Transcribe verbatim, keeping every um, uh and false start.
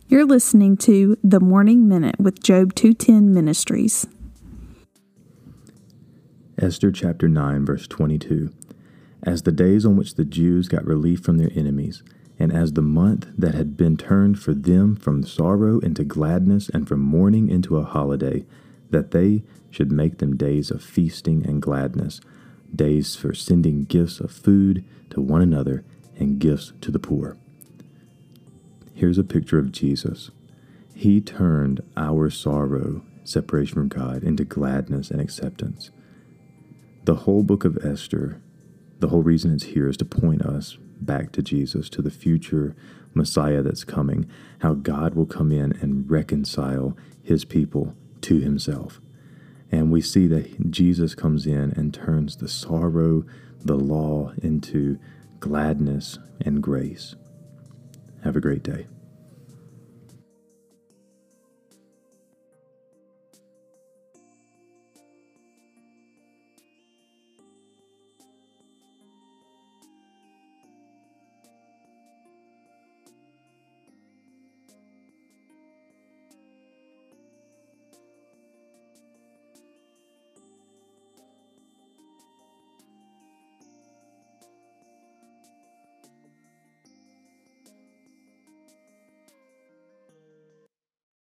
You're listening to The Morning Minute with Job two ten Ministries. Esther chapter nine, verse twenty-two. As the days on which the Jews got relief from their enemies, and as the month that had been turned for them from sorrow into gladness and from mourning into a holiday, that they should make them days of feasting and gladness, days for sending gifts of food to one another and gifts to the poor. Here's a picture of Jesus. He turned our sorrow, separation from God, into gladness and acceptance. The whole book of Esther, the whole reason it's here is to point us back to Jesus, to the future Messiah that's coming, how God will come in and reconcile his people to himself. And we see that Jesus comes in and turns the sorrow, the law, into gladness and grace. Have a great day.